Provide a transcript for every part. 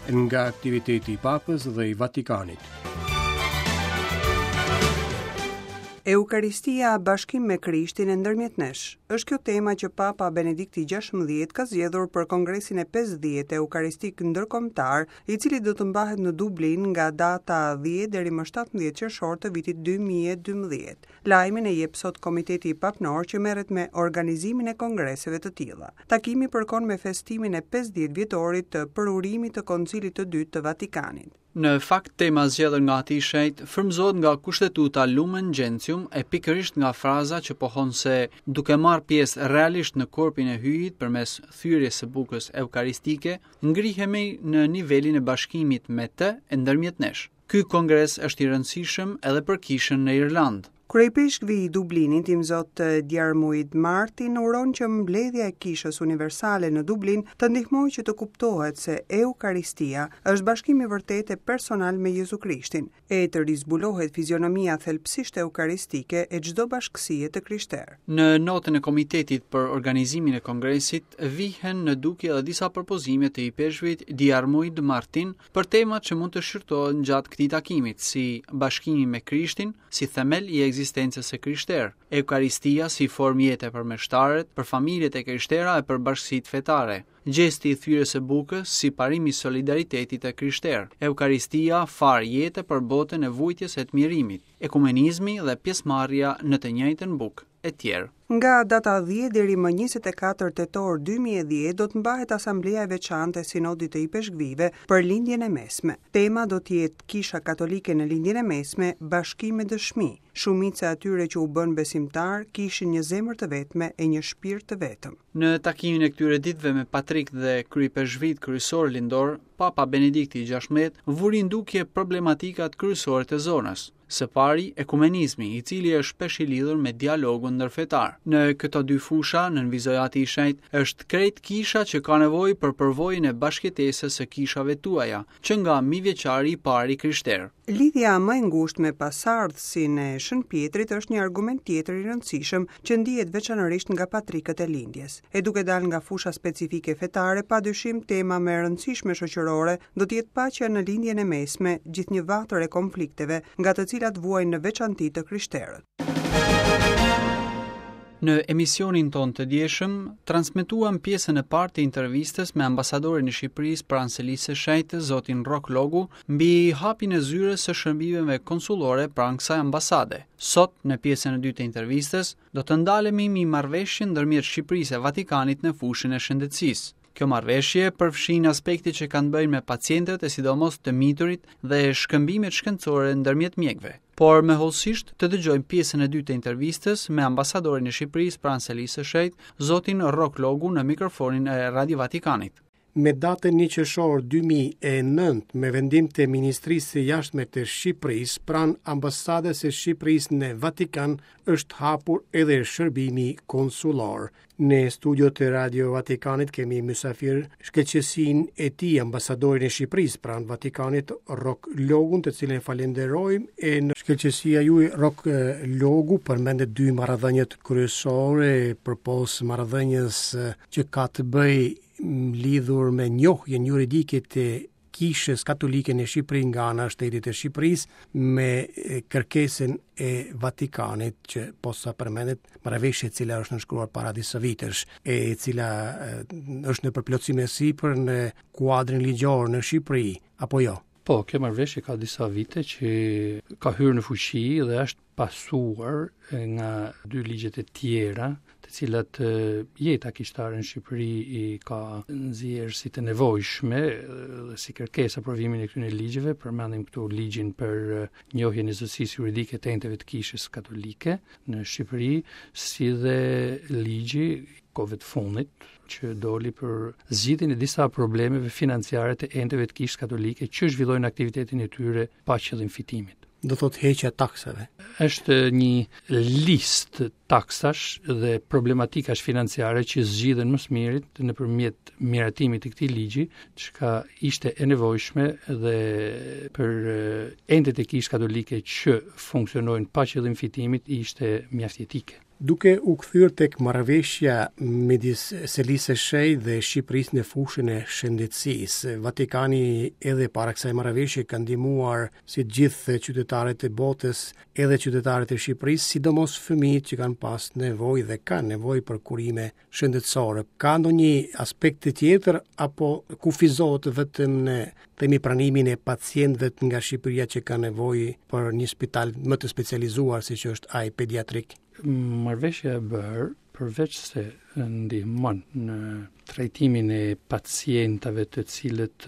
nga aktiviteti i Papës dhe i Vatikanit. Eukaristia bashkim me Krishtin e ndërmjet nesh. Është kjo tema që Papa Benedikti XVI ka zgjedhur për Kongresin e 50 Eukaristik ndërkombëtar, i cili do të mbahet në Dublin nga data 10 deri më 17 qershor të vitit 2012. Lajmin e jep sot Komiteti Papnor që merret me organizimin e kongreseve të tilla. Takimi përkon me festimin e 50 vjetorit të përurimit të Koncilit të dytë të Vatikanit. Në fakt, tema zgjedhur nga ati shenjt frymëzohet nga kushtetuta Lumen Gentium e pikërisht nga fraza që pohon se duke marrë pjesë realisht në korpin e hyjit përmes thyrjes së bukës eukaristike, ngrihemi në nivelin e bashkimit me të e ndërmjet nesh. Ky kongres është i rëndësishëm edhe për Kishën në Irlandë. Kryepeshkvi i Dublinit, Timzot Djarmuid Martin, uron që mbledhja e Kishës Universale në Dublin të ndihmojë që të kuptohet se Eukaristia është bashkim i vërtet e personal me Jezu Krishtin, e të rizbulohet fizionomia thelpsisht eukaristike e çdo bashkësie të krishterë. Në notën e Komitetit për organizimin e kongresit vihen në dukje edhe disa propozime të i peshkvit Djarmuid Martin për temat që mund të shqyrtohen gjatë këtij takimit, si bashkimi me Krishtin, si themel i ekzistencës së krishterë, Eukaristia si formë jete për meshtarët, për familjet e krishtera e për bashkësitë fetare, gjesti i thyrjes së bukës si parim i solidaritetit të krishterë, Eukaristia farë jete për botën e vujtjes e të mirimit, ekumenizmi dhe pjesëmarrja në të njëjtën bukë, e tjerë. Nga data 10 deri më 24 tetor 2010 do të mbahet asambleja e veçantë e Sinodit të Ipeshkvive për lindjen e mesme. Tema do të jetë Kisha Katolike në lindjen e mesme, bashkim me dëshmi. Shumica e atyre që u bën besimtar kishin një zemër të vetme e një shpirt të vetëm. Në takimin e këtyre ditëve me Patrik dhe kryepeshkvit kryesor lindor, Papa Benedikti XVI vuri ndukje problematikat kryesore të zonës. Së pari, ekumenizmi, i cili është shpesh i lidhur me dialogun ndërfetar. Në këto dy fusha, nënvizoi ati i shenjtë, është krejt kisha që ka nevojë për përvojën e bashkëtesës së kishave tuaja, që nga mijëvjeçari i parë i krishterë. Lidhja më e ngushtë me pasardhësinë e Shën Pjetrit është një argument tjetër i rëndësishëm që ndihet veçanërisht nga patrikët e lindjes. E duke dalë nga fusha specifike fetare, padyshim tema më e rëndësishme shoqërore do të jetë paqja në lindjen e mesme, gjithnjëvatër e konflikteve, nga të cilat vuajnë në veçanti të krishterët. Në emisionin ton të dieshëm, transmetuam pjesën e parë të intervistës me ambasadorin e Shqipërisë pranë Selisë së Shenjtë, zotin Rok Logu, mbi hapjen e zyrës së shërbimeve konsullore pranë kësaj ambasade. Sot, në pjesën e dytë të intervistës, do të ndalemi mbi marrëveshjen ndërmjet Shqipërisë e Vatikanit në fushën e shëndetësisë. Kjo marrëveshje përfshin aspekte që kanë bëjnë me pacientët e sidomos të miturit dhe shkëmbimet shkencore ndërmjet mjekëve. Por me hollësisht të dëgjojmë pjesën e dytë të intervistës me ambasadorin e Shqipërisë pranë Selisë së Shenjtë, zotin Rok Logu në mikrofonin e Radio Vatikanit. Me datën 1 qershor 2009, me vendim të Ministrisë së Jashtme të Shqipërisë pranë ambasadës së Shqipërisë në Vatikan, është hapur edhe shërbimi konsular. Në studiot të Radio Vatikanit kemi mysafir shkëlqësinë e tij, ambasadorin e Shqipërisë pranë Vatikanit, Rok Logun, të cilën falenderojmë. E në shkëlqësia juaj, Rok Logu, përmendet dy marrëdhëniet kryesore përpos marrëdhënies që ka të bëjë lidhur me njohjen juridike të Kishës Katolike në Shqipëri nga ana e shtetit të Shqipërisë me kërkesën e Vatikanit që posa përmendet marrëveshje e cila është nënshkruar para disa vitesh e cila është në përplotësim e sipër në kuadrin ligjor në Shqipëri, apo jo? Po, kjo marrëveshje ka disa vite që ka hyrë në fuqi dhe është pasuar nga dy ligjet e tjera, të cilat jeta kishtare në Shqipëri i ka nxjerrë si të nevojshme dhe si kërkesë aprovimin e këtyre ligjeve. Përmendim këtu ligjin për njohjen e zotësisë juridike të enteve të Kishës Katolike në Shqipëri, si dhe ligji kohëve të fundit që doli për zgjidhjen e disa problemeve financiare të enteve të Kishës Katolike që zhvillojnë aktivitetin e tyre pa qëllim fitimit. Do thot heqja taksave. Është një listë taksash dhe problematikash financiare që zgjidhen më së miri nëpërmjet miratimit të këtij ligji, çka ishte e nevojshme dhe për entet e Kishës Katolike që funksionojnë pa qëllim fitimit ishte mjaft jetike. Duke u kthyer tek marrëveshja midis Selisë së Shejtë dhe Shqipërisë në fushën e shëndetësisë, Vatikani edhe para kësaj marrëveshje ka ndihmuar si gjithë qytetarët e botës, edhe qytetarët e Shqipërisë, sidomos fëmijët që kanë pas nevojë dhe kanë nevojë për kurime shëndetësore. Ka ndonjë aspekt tjetër apo kufizohet vetëm në pranimin e pacientëve nga Shqipëria që kanë nevojë për një spital më të specializuar siç është ai pediatrik? Marrëveshja e bërë, përveç se ndihmon në trajtimin e pacientave të cilët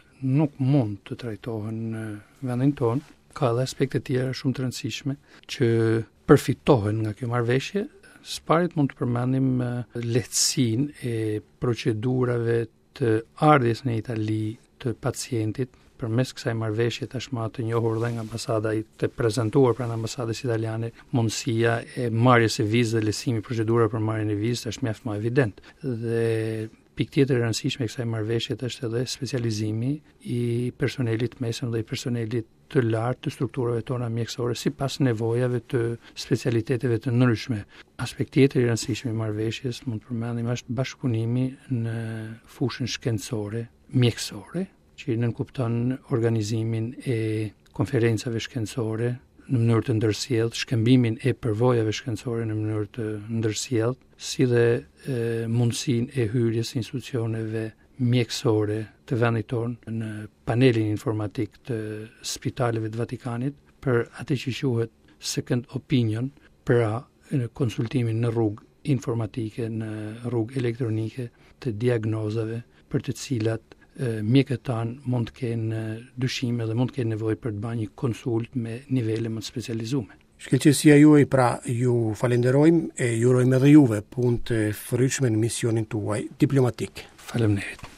nuk mund të trajtohen në vendin tonë, ka dhe aspekte tjera shumë të rëndësishme që përfitohen nga kjo marrëveshje. Së parit mund të përmendim lehtësinë e procedurave të ardhjes në Itali të pacientit, përmes kësaj marrëveshje tashmë të njohur dhe nga ambasada i të prezantuar pranë ambasadës italiane, mundësia e marrjes së vizës dhe lehtësimi procedura për marrjen e vizës është mjaft më evident. Dhe pikë tjetër e rëndësishme e kësaj marrëveshje është edhe specializimi i personelit mesëm dhe i personelit të lartë të strukturave tona mjekësore sipas nevojave të specialiteteve të ndryshme. Aspekt tjetër i rëndësishëm i marrëveshjes mund të përmendim është bashkëpunimi në fushën shkencore, mjekësore, që nënkupton organizimin e konferencave shkencore në mënyrë të ndërsjellë, shkëmbimin e përvojave shkencore në mënyrë të ndërsjellë, si dhe mundësinë e hyrjes institucioneve mjekësore të vendit tonë në panelin informatik të spitaleve të Vatikanit për atë që quhet second opinion, pra në konsultimin në rrugë informatike, në rrugë elektronike të diagnozave për të cilat mjekët tanë mund të kenë dyshime dhe mund të kenë nevojë për të bërë një konsult me nivele më të specializuar. Shkëlqësia juaj, pra ju falenderojmë e ju urojmë edhe juve punë të fërryshme në misionin tuaj diplomatik. Faleminderit.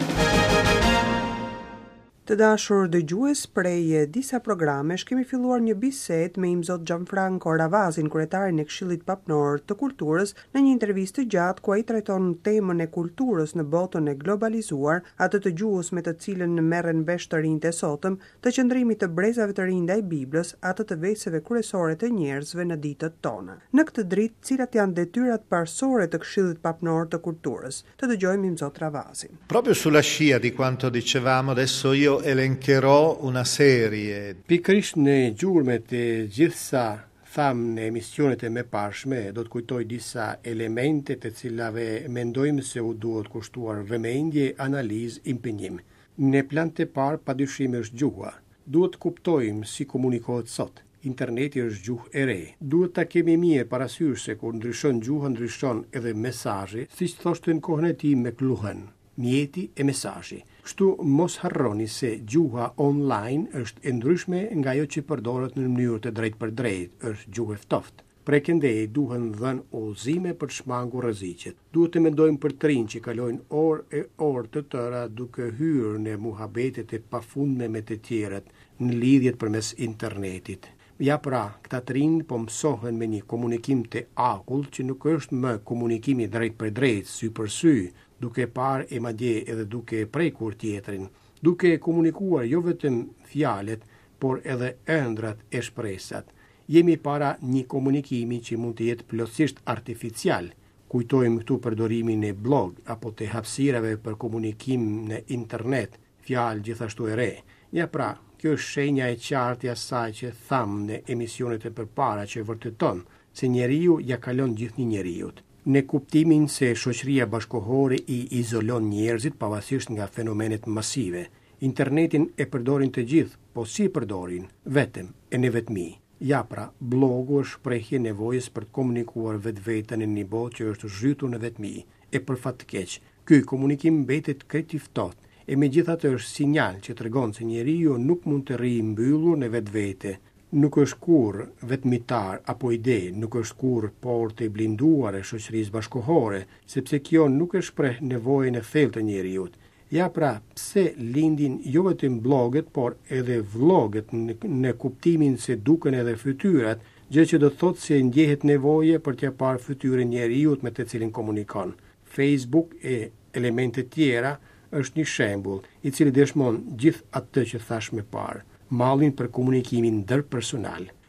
Të dashur dëgjues, prej disa programesh kemi filluar një bisedë me Imzot Gianfranco Ravazin, kryetarin e Këshillit Papnor të Kulturës, në një intervistë gjatë ku ai trajton temën e kulturës në botën e globalizuar, atë të gjuhës me të cilën merren vesh të rinjtë e sotëm, të qëndrimit të brezave të rinj ndaj Biblës, atë të vejseve kryesore të njerëzve në ditët tona. Në këtë dritë, cilat janë detyrat parsorë të Këshillit Papnor të Kulturës? Të dëgjojmë Imzot Ravazin. Proprio sulla scia di quanto dicevamo, adesso io elencherò una serie. Pikërisht në gjurmët e gjithsa tham në emisionet e mëparshme, do të kujtoj disa elemente të cilave mendojmë se u duhet kushtuar vëmendje, analizë, impenjim. Në plan të parë, padyshim është gjuha. Duhet kuptojmë si komunikohet sot. Interneti është gjuhë e re. Duhet ta kemi mirë parasysh se kur ndryshon gjuha, ndryshon edhe mesazhi, siç thoshte në kohën e tij McLuhan, mjeti e mesazhi. Kështu mos harroni se gjuha online është e ndryshme nga ajo që përdoret në mënyrë të drejtë për drejtë, është gjuhë ftoftë. Prekëndej duhen dhënë udhëzime për të shmangur rreziqet. Duhet të mendojmë për të rinj që kalojnë orë e orë të tëra duke hyrë në muhabetet e pafundme me të tjerët në lidhjet përmes internetit. Ja pra, këta të rinj po mësohen me një komunikim të akull që nuk është më komunikimi drejt për drejt, sy për sy, duke parë e madje edhe duke prekur tjetrin, duke komunikuar jo vetëm fjalët, por edhe ëndrat e shpresat. Jemi para një komunikimi që mund të jetë plotësisht artificial. Kujtojmë këtu përdorimin e blog apo të hapësirave për komunikim në internet, fjalë gjithashtu e re. Ja pra, kjo është shenja e qartë e asaj që tham në emisionet e përpara që vërteton se njeriu ja kalon gjithnjë njeriut. Në kuptimin se shoqëria bashkohore i izolon njerëzit pavarësisht nga fenomenet masive. Internetin e përdorin të gjithë, po si përdorin? Vetëm e në vetmi. Ja pra, blogu është shprehje nevojës për të komunikuar vetveten në një botë që është zhytur në vetmi. E për fat të keq, ky komunikim mbetet krejt i ftohtë, e megjithatë është sinjal që tregon se njeriu nuk mund të rrijë mbyllur në vetvete. Nuk është kur vetmitar apo ide, nuk është kur portë e blinduar e shoqërisë bashkohore, sepse kjo nuk e shpreh nevojën e thellë të njeriut. Ja pra, pse lindin jo vetëm bloget, por edhe vloget në kuptimin se duken edhe fytyrat, gjë që do të thotë se ndjehet nevoje për t'ia parë fytyrën njeriut me të cilin komunikon. Facebook e elemente tjera është një shembull i cili dëshmon gjithë atë që thash më parë. Mallin për komunikimin ndërpersonal.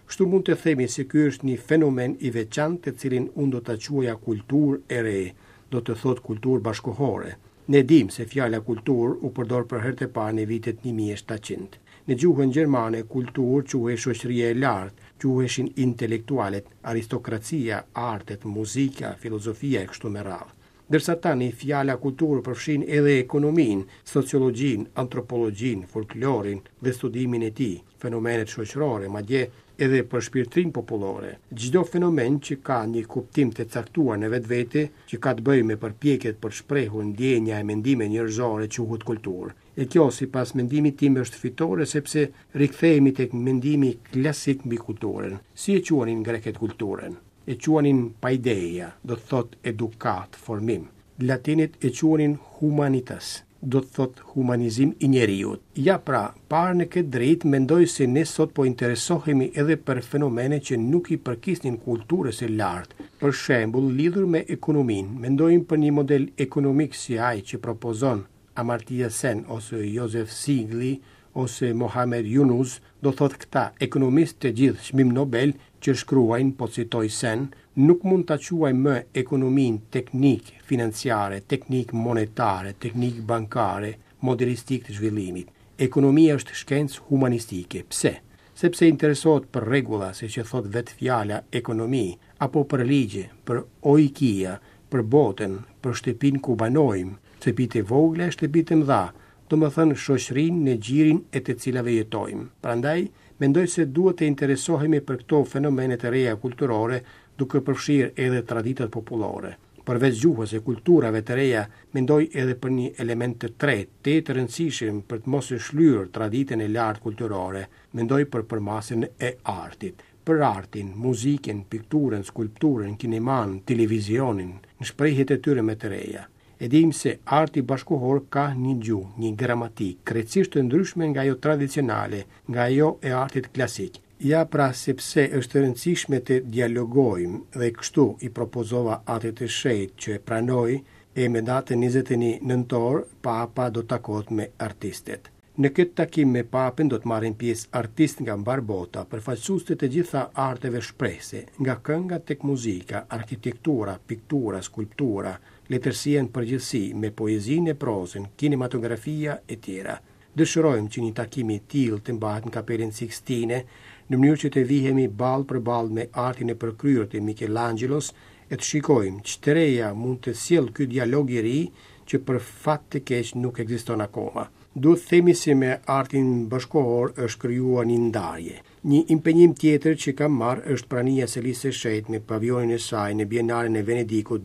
Kështu mund të themi se ky është një fenomen i veçantë të cilin unë do ta quaja kulturë e re, do të thot kulturë bashkohore. Ne dim se fjala kulturë u përdor për herë të parë në vitet 1700. Në gjuhën gjermane, kulturë quhej shoqëria e lartë, quheshin intelektualet, aristokracia, artet, muzika, filozofia e kështu me radhë. Dërsa tani fjala kulturë përfshin edhe ekonominë, sociologjinë, antropologjinë, folklorin dhe studimin e tij, fenomenet shoqërore, madje edhe për shpirtërinë popullore. Çdo fenomen që ka një kuptim të caktuar në vetvete, që ka të bëjë me përpjekjet për shprehur ndjenja e mendime njerëzore quhet kulturë. E kjo, sipas mendimit tim, është fitore sepse rikthehemi tek mendimi klasik mbi kulturën. Si e quanin grekët kulturën? E quanin paideia, do të thot edukat, formim. Latinit e quanin humanitas, do të thot humanizim i njeriut. Ja pra, parë në këtë drejt, mendoj se ne sot po interesohemi edhe për fenomene që nuk i përkisnin kulturës së lartë. Për shembull, lidhur me ekonominë, mendojmë për një model ekonomik si ai që propozon Amartya Sen ose Joseph Stiglitz ose Mohamed Yunus, do thot këta ekonomistë të gjithë çmim Nobel që shkruajnë, po citoj Sen, nuk mund ta quajmë më ekonominë teknik financiare, teknik monetare, teknik bankare, modelistik të zhvillimit. Ekonomia është shkencë humanistike. Pse? Sepse interesohet për rregulla, siç e thot vetë fjala ekonomi, apo për ligje, për oikia, për botën, për shtëpinë ku banojmë, shtëpitë e vogla, shtëpitë e mëdha, do më thënë shoqërinë në gjirin e të cilave jetojmë. Prandaj, mendoj se duhet të interesohemi për këto fenomenet e reja kulturore, duke përfshirë edhe traditat popullore. Përveç gjuhës e kulturave të reja, mendoj edhe për një element të tretë, të rëndësishëm për të mos e shlyer traditën e lartë kulturore, mendoj për përmasjen e artit. Për artin, muzikën, pikturën, skulpturën, kineman, televizionin, në shprehjet e tyre më të reja. E dim se arti bashkohor ka një gjuhë, një gramatik, krejtësisht të ndryshme nga ajo tradicionale, nga ajo e artit klasik. Ja pra sepse është rëndësishme të dialogojmë dhe kështu i propozova Atit të Shenjtë që e pranoi e me datën 21 nëntor Papa do takohet me artistet. Në këtë takim me Papën do të marrin pjesë artistë nga mbar bota, përfaqësues të gjitha arteve shprehëse, nga kënga tek muzika, arkitektura, piktura, skulptura, letërsia në përgjithësi, me poezinë e prozën, kinematografia e tjera. Dëshirojmë që një takim i tillë të mbahet në Kapelën Sixtine, në mënyrë që të vihemi ballë për ballë me artin e përkryer të Michelangelos e të shikojmë ç'të reja mund të sjellë ky dialog i ri që për fat të keq nuk ekziston akoma. Duhet themi se me artin bashkohor është krijuar një ndarje. Një impenjim tjetër që kam marrë është prania e Selisë së Shenjtë me pavionin e saj në Bienalen e Venedikut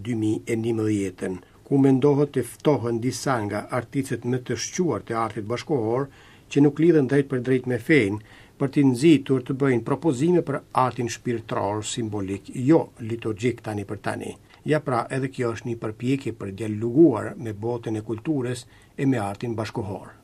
2011, ku mendohet të ftohen disa nga artistët më të shquar të artit bashkohor që nuk lidhen drejt për drejt me fenë, për të nxitur të bëjnë propozime për artin shpirtëror, simbolik, jo liturgjik tani për tani. Ja pra, edhe kjo është një përpjekje për dialoguar me botën e kulturës e me artin bashkohor.